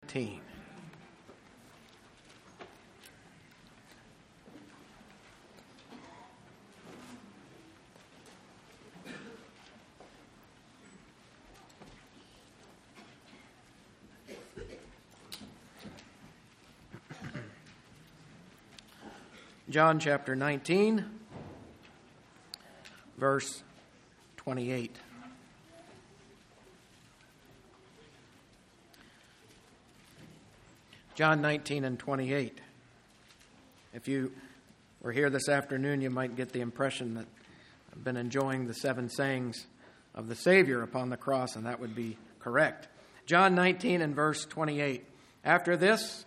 19. John chapter 19, verse 28. John 19 and 28. If you were here this afternoon, you might get the impression that I've been enjoying the 7 sayings of the Savior upon the cross, and that would be correct. John 19 and verse 28. After this,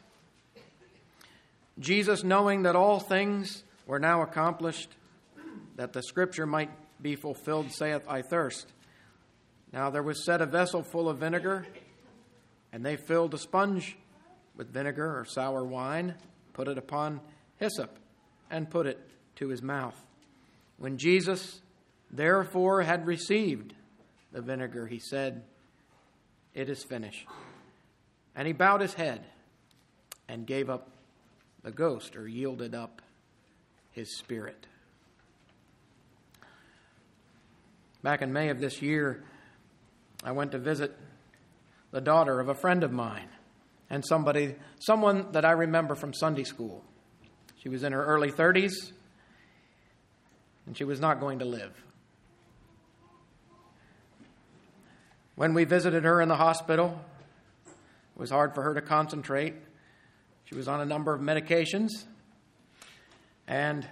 Jesus, knowing that all things were now accomplished, that the scripture might be fulfilled, saith, I thirst. Now there was set a vessel full of vinegar, and they filled a sponge with vinegar or sour wine, put it upon hyssop, and put it to his mouth. When Jesus therefore had received the vinegar, he said, It is finished. And he bowed his head and gave up the ghost, or yielded up his spirit. Back in May of this year, I went to visit the daughter of a friend of mine and someone that I remember from Sunday school. She was in her early 30s, and she was not going to live. When we visited her in the hospital, it was hard for her to concentrate. She was on a number of medications, and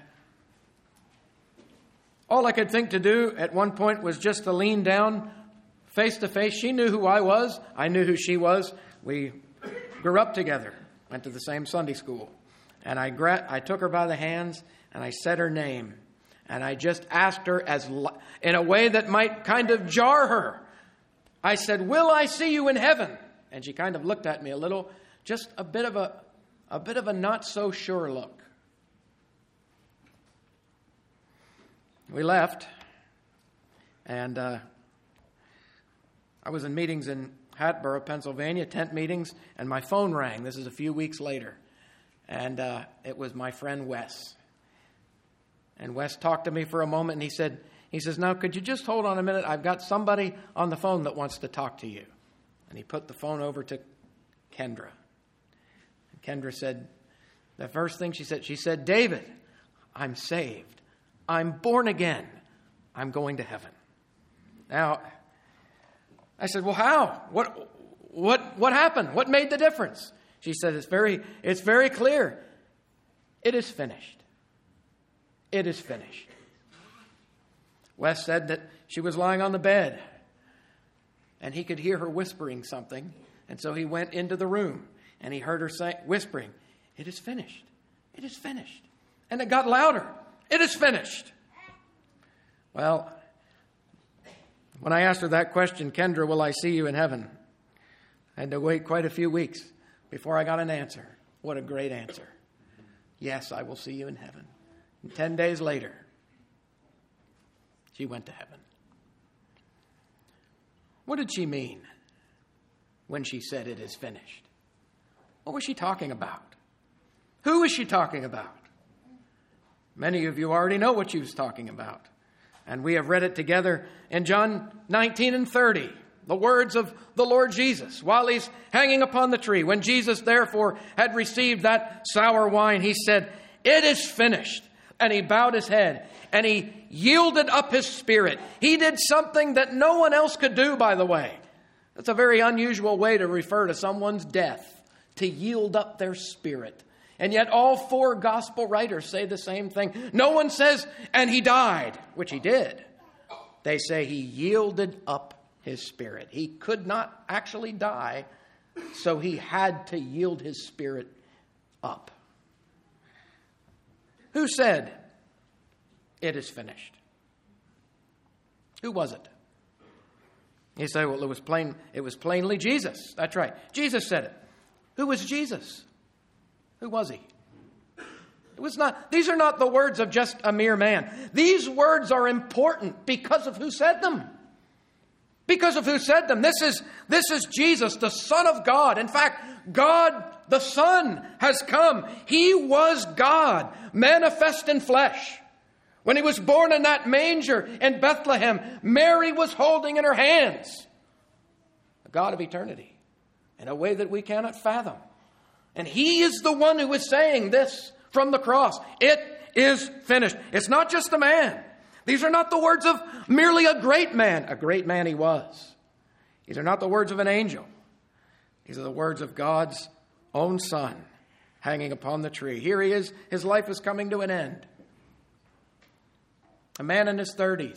all I could think to do at one point was just to lean down face to face. She knew who I was. I knew who she was. We grew up together, went to the same Sunday school. And I took her by the hands, and I said her name. And I just asked her in a way that might kind of jar her. I said, will I see you in heaven? And she kind of looked at me a little, just a bit of a not so sure look. We left, and I was in meetings in Hatboro, Pennsylvania, tent meetings, and my phone rang. This is a few weeks later, and it was my friend Wes. And Wes talked to me for a moment, and he says, now, could you just hold on a minute? I've got somebody on the phone that wants to talk to you. And he put the phone over to Kendra. And Kendra said, the first thing she said, David, I'm saved. I'm born again. I'm going to heaven. Now, I said, well, how? What happened? What made the difference? She said, it's very clear. It is finished. It is finished. Wes said that she was lying on the bed, and he could hear her whispering something, and so he went into the room, and he heard her whispering, it is finished. It is finished. And it got louder. It is finished. Well, when I asked her that question, Kendra, will I see you in heaven? I had to wait quite a few weeks before I got an answer. What a great answer. Yes, I will see you in heaven. And 10 days later, she went to heaven. What did she mean when she said it is finished? What was she talking about? Who was she talking about? Many of you already know what she was talking about. And we have read it together in John 19 and 30, the words of the Lord Jesus while he's hanging upon the tree. When Jesus, therefore, had received that sour wine, he said, it is finished. And he bowed his head and he yielded up his spirit. He did something that no one else could do, by the way. That's a very unusual way to refer to someone's death, to yield up their spirit. And yet all 4 gospel writers say the same thing. No one says, and he died, which he did. They say he yielded up his spirit. He could not actually die, so he had to yield his spirit up. Who said, it is finished? Who was it? You say, well, it was plainly Jesus. That's right. Jesus said it. Who was Jesus? Who was he? These are not the words of just a mere man. These words are important because of who said them. Because of who said them. This is Jesus, the Son of God. In fact, God the Son has come. He was God, manifest in flesh. When he was born in that manger in Bethlehem, Mary was holding in her hands the God of eternity in a way that we cannot fathom. And he is the one who is saying this from the cross. It is finished. It's not just a man. These are not the words of merely a great man. A great man he was. These are not the words of an angel. These are the words of God's own Son hanging upon the tree. Here he is. His life is coming to an end. A man in his 30s.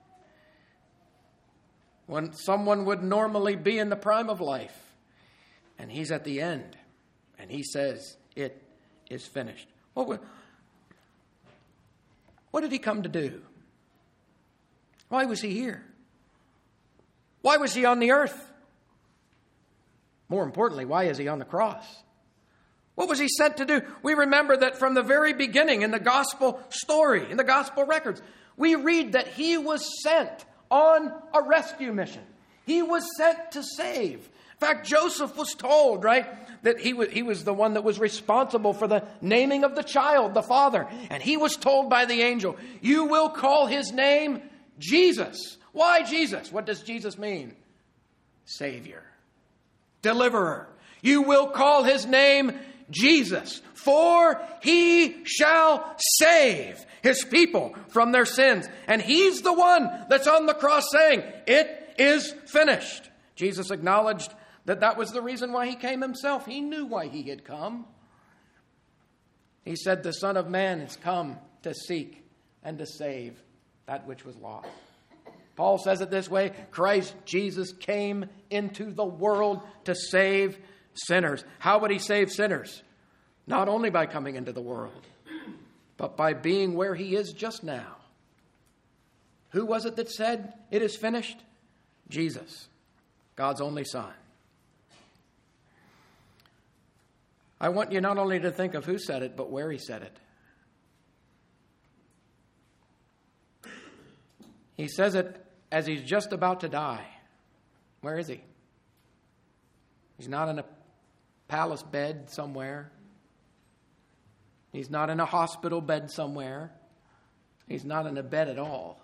When someone would normally be in the prime of life. And he's at the end. And he says, it is finished. What did he come to do? Why was he here? Why was he on the earth? More importantly, why is he on the cross? What was he sent to do? We remember that from the very beginning in the gospel story, in the gospel records, we read that he was sent on a rescue mission. He was sent to save. In fact, Joseph was told, right, that he was the one that was responsible for the naming of the child, the father. And he was told by the angel, you will call his name Jesus. Why Jesus? What does Jesus mean? Savior. Deliverer. You will call his name Jesus, for he shall save his people from their sins. And he's the one that's on the cross saying, it is finished. Jesus acknowledged that was the reason why he came himself. He knew why he had come. He said, the Son of Man has come to seek and to save that which was lost. Paul says it this way, Christ Jesus came into the world to save sinners. How would he save sinners? Not only by coming into the world, but by being where he is just now. Who was it that said, it is finished? Jesus, God's only Son. I want you not only to think of who said it, but where he said it. He says it as he's just about to die. Where is he? He's not in a palace bed somewhere. He's not in a hospital bed somewhere. He's not in a bed at all.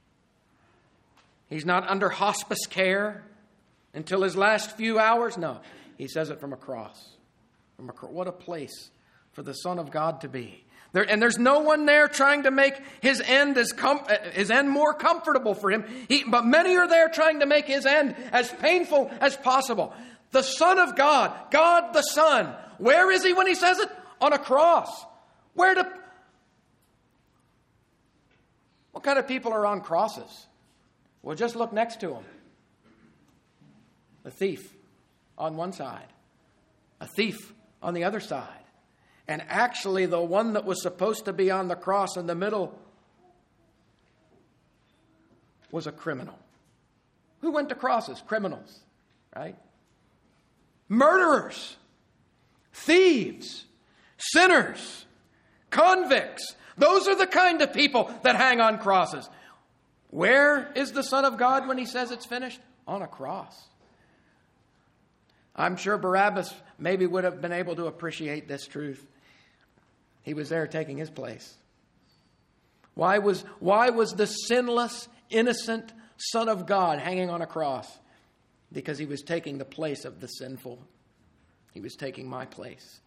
He's not under hospice care until his last few hours. No, he says it from a cross. What a place for the Son of God to be. And there's no one there trying to make his end more comfortable for him. But many are there trying to make his end as painful as possible. The Son of God, God the Son. Where is he when he says it? On a cross. What kind of people are on crosses? Well, just look next to him. The thief on one side. A thief on the other side. And actually, the one that was supposed to be on the cross in the middle was a criminal. Who went to crosses? Criminals, right? Murderers, thieves, sinners, convicts. Those are the kind of people that hang on crosses. Where is the Son of God when he says it's finished? On a cross. I'm sure Barabbas maybe would have been able to appreciate this truth. He was there taking his place. Why was the sinless, innocent Son of God hanging on a cross? Because he was taking the place of the sinful. He was taking my place.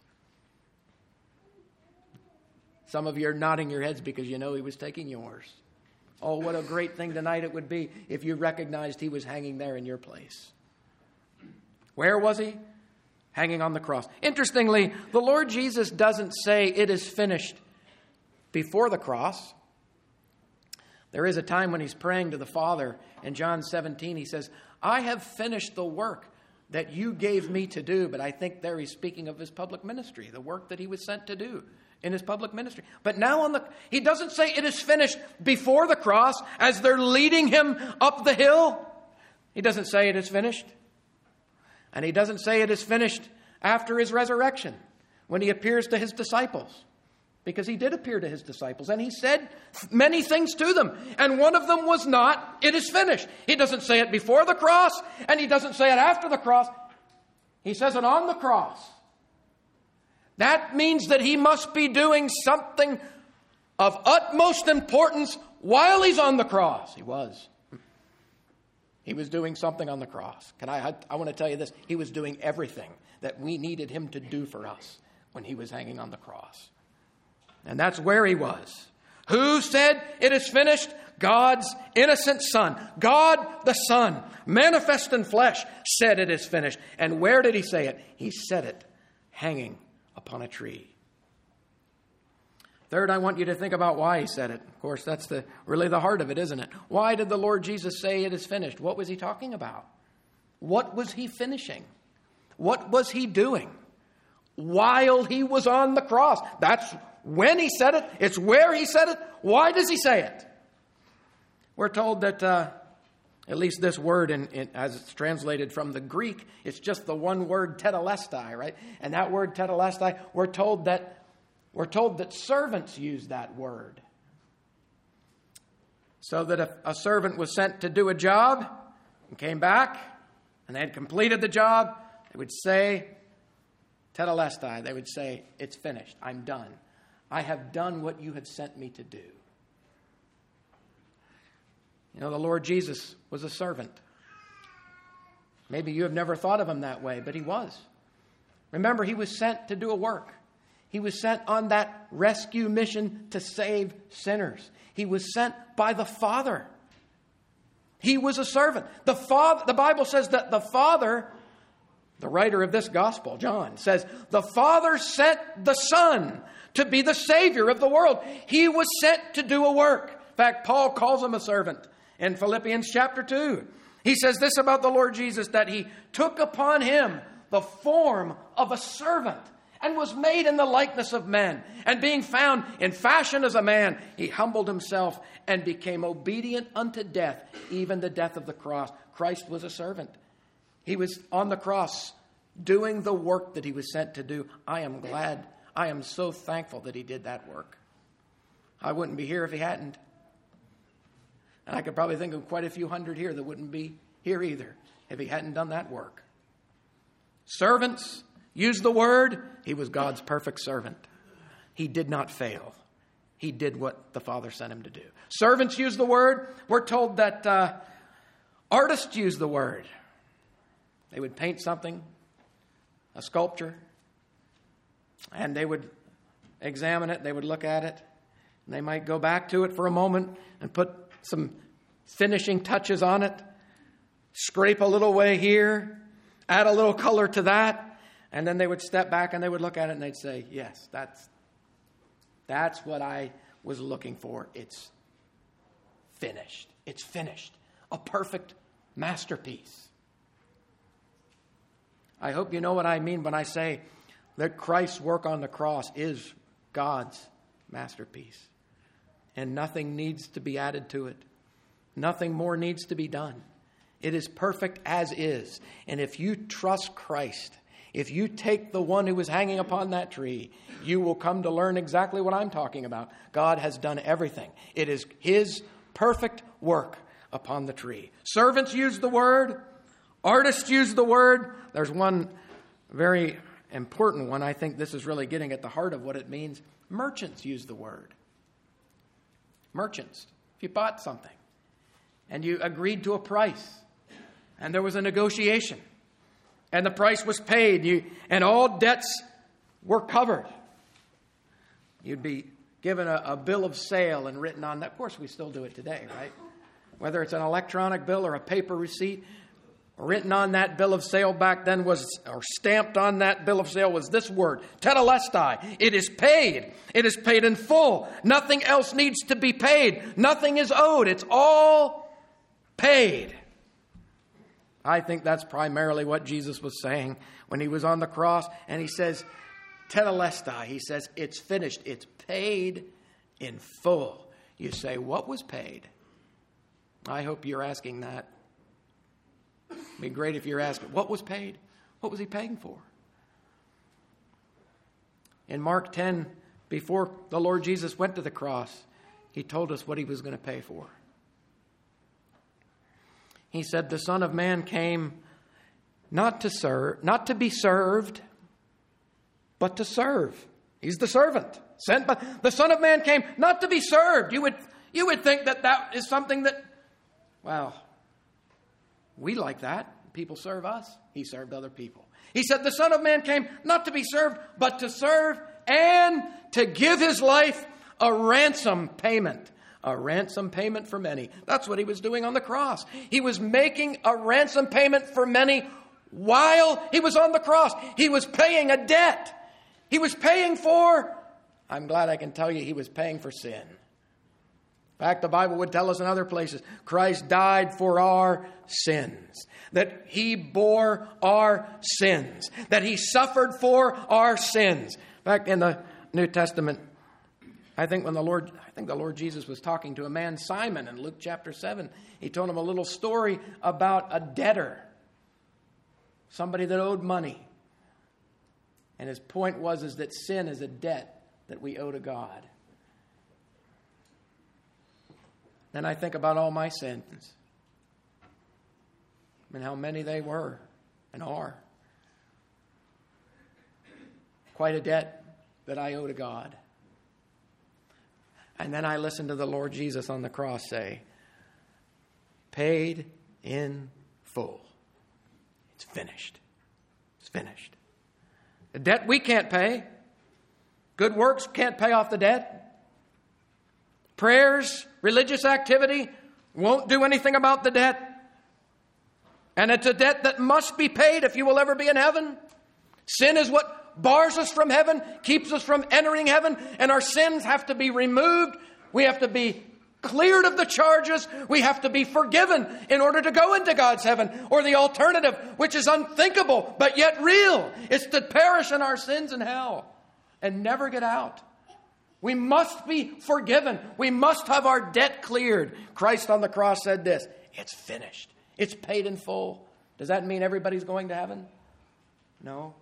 Some of you are nodding your heads because you know he was taking yours. Oh, what a great thing tonight it would be if you recognized he was hanging there in your place. Where was he? Hanging on the cross. Interestingly, the Lord Jesus doesn't say it is finished before the cross. There is a time when he's praying to the Father. In John 17, he says, I have finished the work that you gave me to do. But I think there he's speaking of his public ministry, the work that he was sent to do in his public ministry. But now he doesn't say it is finished before the cross as they're leading him up the hill. He doesn't say it is finished. And he doesn't say it is finished after his resurrection when he appears to his disciples. Because he did appear to his disciples, and he said many things to them. And one of them was not, "It is finished." He doesn't say it before the cross, and he doesn't say it after the cross. He says it on the cross. That means that he must be doing something of utmost importance while he's on the cross. He was. He was doing something on the cross. I want to tell you this. He was doing everything that we needed him to do for us when he was hanging on the cross. And that's where he was. Who said it is finished? God's innocent Son. God the Son, manifest in flesh, said it is finished. And where did he say it? He said it hanging upon a tree. Third, I want you to think about why he said it. Of course, that's really the heart of it, isn't it? Why did the Lord Jesus say it is finished? What was he talking about? What was he finishing? What was he doing while he was on the cross? That's when he said it. It's where he said it. Why does he say it? We're told that at least this word, as it's translated from the Greek, it's just the one word tetelestai, right? And that word tetelestai, we're told that servants use that word. So that if a servant was sent to do a job and came back and they had completed the job, they would say tetelestai. They would say, "It's finished. I'm done. I have done what you have sent me to do." You know, the Lord Jesus was a servant. Maybe you have never thought of him that way, but he was. Remember, he was sent to do a work. He was sent on that rescue mission to save sinners. He was sent by the Father. He was a servant. The Bible says that the Father, the writer of this gospel, John, says, the Father sent the Son to be the Savior of the world. He was sent to do a work. In fact, Paul calls him a servant in Philippians chapter 2. He says this about the Lord Jesus, that he took upon him the form of a servant and was made in the likeness of men. And being found in fashion as a man, he humbled himself and became obedient unto death, even the death of the cross. Christ was a servant. He was on the cross doing the work that he was sent to do. I am glad. I am so thankful that he did that work. I wouldn't be here if he hadn't. And I could probably think of quite a few hundred here that wouldn't be here either if he hadn't done that work. Servants use the word. He was God's perfect servant. He did not fail. He did what the Father sent him to do. Servants use the word. We're told that artists use the word. They would paint something, a sculpture, and they would examine it. They would look at it. And they might go back to it for a moment and put some finishing touches on it, scrape a little way here, add a little color to that, and then they would step back and they would look at it and they'd say, yes, that's what I was looking for. It's finished. It's finished. A perfect masterpiece. I hope you know what I mean when I say that Christ's work on the cross is God's masterpiece. And nothing needs to be added to it. Nothing more needs to be done. It is perfect as is. And if you trust Christ, if you take the one who was hanging upon that tree, you will come to learn exactly what I'm talking about. God has done everything. It is his perfect work upon the tree. Servants use the word. Artists use the word. There's one very important one. I think this is really getting at the heart of what it means. Merchants use the word. Merchants. If you bought something and you agreed to a price and there was a negotiation and the price was paid and all debts were covered, you'd be given a bill of sale and written on that. Of course, we still do it today, right? Whether it's an electronic bill or a paper receipt, written on that bill of sale back then or stamped on that bill of sale was this word, tetelestai. It is paid. It is paid in full. Nothing else needs to be paid. Nothing is owed. It's all paid. I think that's primarily what Jesus was saying when he was on the cross. And he says, tetelestai. He says, it's finished. It's paid in full. You say, what was paid? I hope you're asking that. It'd be great if you're asking, what was paid? What was he paying for? In Mark 10, before the Lord Jesus went to the cross, he told us what he was going to pay for. He said, the Son of Man came not to be served, but to serve. He's the servant sent, but the Son of Man came not to be served. You would think that is something that, well, we like that. People serve us. He served other people. He said the Son of Man came not to be served, but to serve and to give his life a ransom payment. A ransom payment for many. That's what he was doing on the cross. He was making a ransom payment for many while he was on the cross. He was paying a debt. He was paying for, I'm glad I can tell you, he was paying for sin. In fact, the Bible would tell us in other places, Christ died for our sins, that he bore our sins, that he suffered for our sins. In fact, in the New Testament, I think the Lord Jesus was talking to a man, Simon, in Luke chapter 7. He told him a little story about a debtor, somebody that owed money. And his point was that sin is a debt that we owe to God. Then I think about all my sins and how many they were and are. Quite a debt that I owe to God. And then I listen to the Lord Jesus on the cross say, paid in full. It's finished. It's finished. A debt we can't pay. Good works can't pay off the debt. Prayers, religious activity won't do anything about the debt. And it's a debt that must be paid if you will ever be in heaven. Sin is what bars us from heaven, keeps us from entering heaven, and our sins have to be removed. We have to be cleared of the charges. We have to be forgiven in order to go into God's heaven. Or the alternative, which is unthinkable, but yet real, is to perish in our sins in hell and never get out. We must be forgiven. We must have our debt cleared. Christ on the cross said this, it's finished. It's paid in full. Does that mean everybody's going to heaven? No.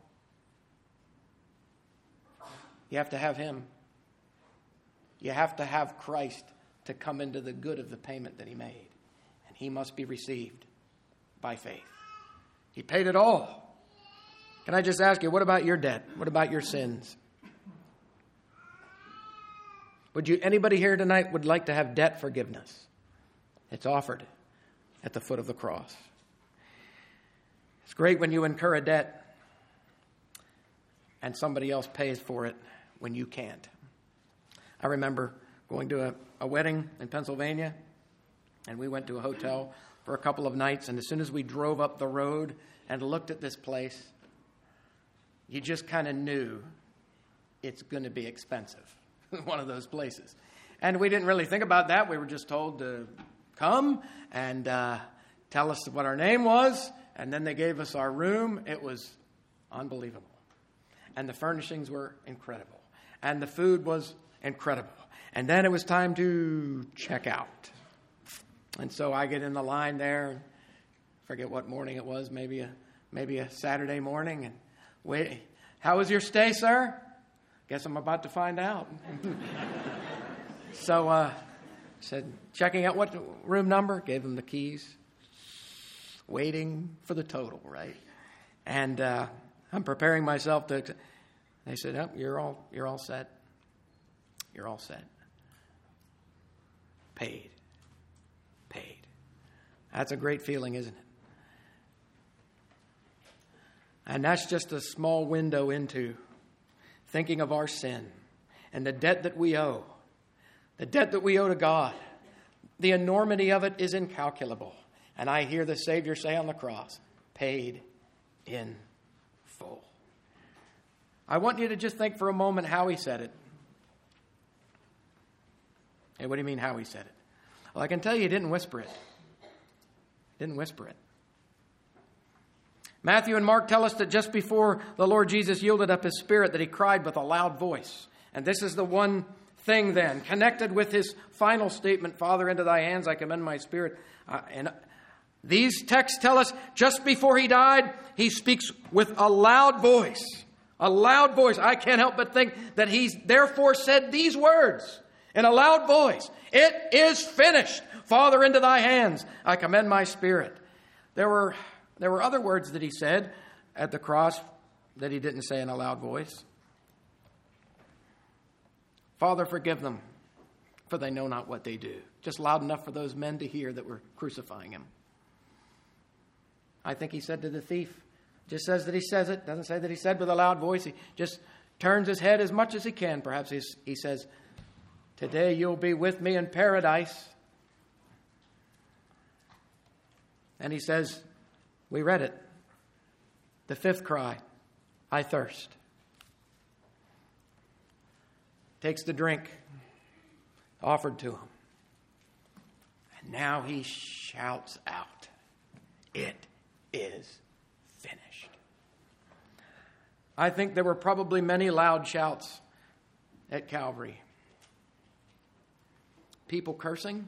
You have to have him. You have to have Christ to come into the good of the payment that he made. And he must be received by faith. He paid it all. Can I just ask you, what about your debt? What about your sins? Anybody here tonight would like to have debt forgiveness? It's offered at the foot of the cross. It's great when you incur a debt and somebody else pays for it when you can't. I remember going to a wedding in Pennsylvania, and we went to a hotel for a couple of nights, and as soon as we drove up the road and looked at this place, you just kind of knew it's going to be expensive, one of those places. And we didn't really think about that. We were just told to come and tell us what our name was, and then they gave us our room. It was unbelievable. And the furnishings were incredible. And the food was incredible. And then it was time to check out. And so I get in the line there. Forget what morning it was. Maybe a Saturday morning. And wait, how was your stay, sir? Guess I'm about to find out. So said, checking out what room number. Gave them the keys. Waiting for the total, right? And I'm preparing myself to. They said, "Oh, you're all set. You're all set. Paid. That's a great feeling, isn't it? And that's just a small window into thinking of our sin and the debt that we owe. The debt that we owe to God. The enormity of it is incalculable. And I hear the Savior say on the cross, paid in full. I want you to just think for a moment how he said it. Hey, what do you mean how he said it? Well, I can tell you he didn't whisper it. Matthew and Mark tell us that just before the Lord Jesus yielded up his spirit, that he cried with a loud voice. And this is the one thing then, connected with his final statement, Father, into thy hands I commend my spirit. And these texts tell us just before he died, he speaks with a loud voice. A loud voice. I can't help but think that He's therefore said these words in a loud voice. It is finished. Father, into thy hands I commend my spirit. There were other words that He said at the cross that He didn't say in a loud voice. Father, forgive them, for they know not what they do. Just loud enough for those men to hear that were crucifying Him. I think He said to the thief, just says that He says it, doesn't say that He said with a loud voice. He just turns His head as much as He can. Perhaps He says, today you'll be with me in paradise. And He says, we read it, the fifth cry, I thirst. Takes the drink offered to Him. And now He shouts out, it is finished. I think there were probably many loud shouts at Calvary. People cursing,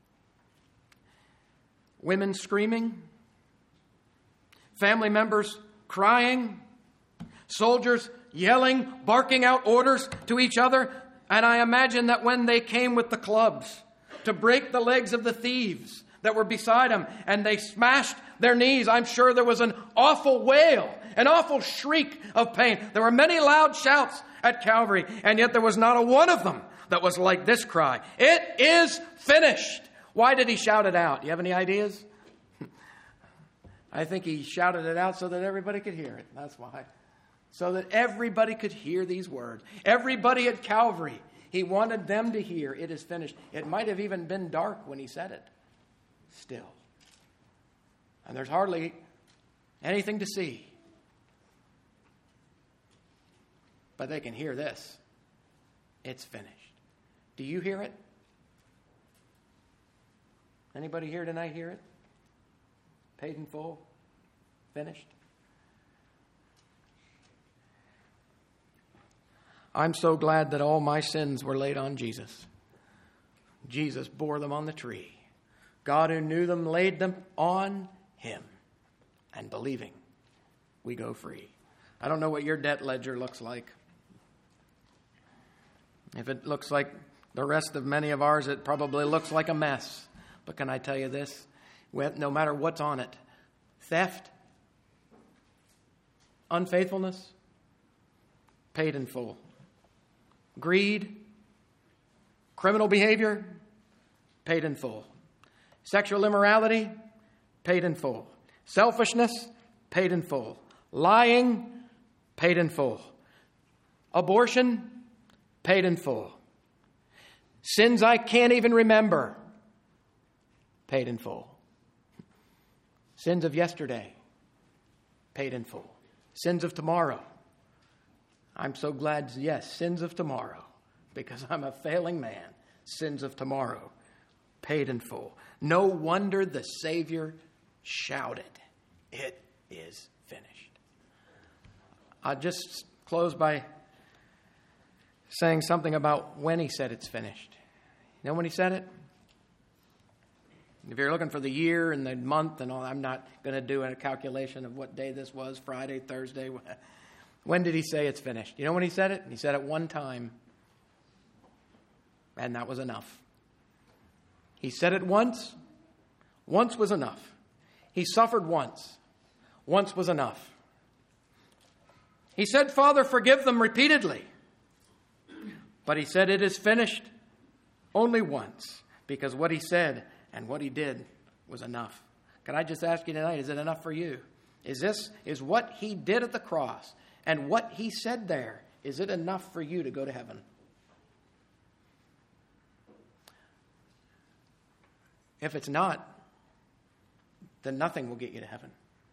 women screaming, family members crying, soldiers yelling, barking out orders to each other. And I imagine that when they came with the clubs to break the legs of the thieves that were beside them, and they smashed their knees, I'm sure there was an awful wail, an awful shriek of pain. There were many loud shouts at Calvary, and yet there was not a one of them that was like this cry. It is finished. Why did He shout it out? Do you have any ideas? I think He shouted it out so that everybody could hear it. That's why. So that everybody could hear these words. Everybody at Calvary, He wanted them to hear, it is finished. It might have even been dark when He said it. Still. And there's hardly anything to see. But they can hear this. It's finished. Do you hear it? Anybody here tonight hear it? Paid in full? Finished? I'm so glad that all my sins were laid on Jesus. Jesus bore them on the tree. God who knew them laid them on Him. And believing, we go free. I don't know what your debt ledger looks like. If it looks like the rest of many of ours, it probably looks like a mess. But can I tell you this? No matter what's on it, theft, unfaithfulness, paid in full. Greed, criminal behavior, paid in full. Sexual immorality, paid in full. Selfishness, paid in full. Lying, paid in full. Abortion, paid in full. Sins I can't even remember, paid in full. Sins of yesterday, paid in full. Sins of tomorrow. I'm so glad, yes, sins of tomorrow, because I'm a failing man. Sins of tomorrow, paid in full. No wonder the Savior shouted, it is finished. I'll just close by saying something about when He said it's finished. You know when He said it? If you're looking for the year and the month and all, I'm not going to do a calculation of what day this was, Friday, Thursday. When did He say it's finished? You know when He said it? He said it one time, and that was enough. He said it once. Once was enough. He suffered once. Once was enough. He said, Father, forgive them repeatedly. But He said, it is finished only once, because what He said and what He did was enough. Can I just ask you tonight, is it enough for you? Is what He did at the cross and what He said there, is it enough for you to go to heaven? If it's not, then nothing will get you to heaven.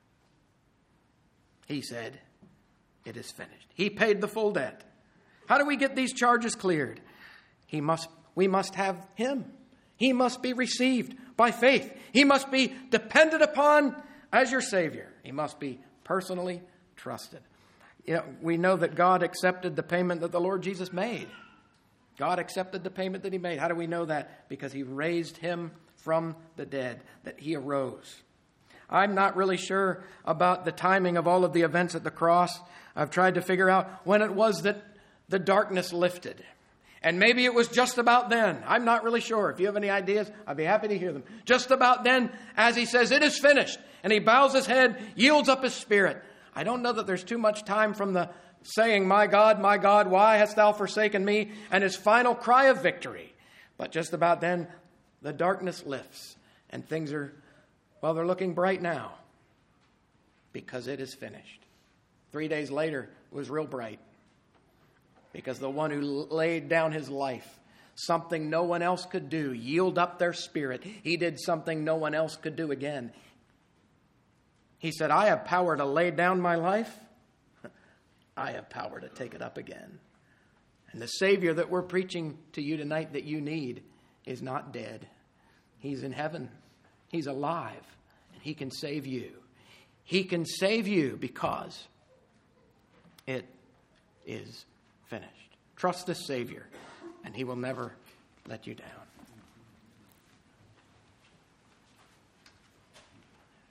He said, it is finished. He paid the full debt. How do we get these charges cleared? We must have Him. He must be received by faith. He must be depended upon as your Savior. He must be personally trusted. You know, we know that God accepted the payment that the Lord Jesus made. God accepted the payment that He made. How do we know that? Because He raised Him from the dead, that He arose. I'm not really sure about the timing of all of the events at the cross. I've tried to figure out when it was that the darkness lifted. And maybe it was just about then. I'm not really sure. If you have any ideas, I'd be happy to hear them. Just about then, as he says, it is finished. And he bows his head, yields up his spirit. I don't know that there's too much time from the saying, my God, why hast thou forsaken me? And his final cry of victory. But just about then, the darkness lifts. And things are, well, they're looking bright now. Because it is finished. 3 days later, it was real bright. Because the one who laid down his life, something no one else could do, yield up their spirit. He did something no one else could do again. He said, I have power to lay down my life. I have power to take it up again. And the Savior that we're preaching to you tonight that you need is not dead. He's in heaven. He's alive. And he can save you. He can save you because it is finished. Trust the Savior, and he will never let you down.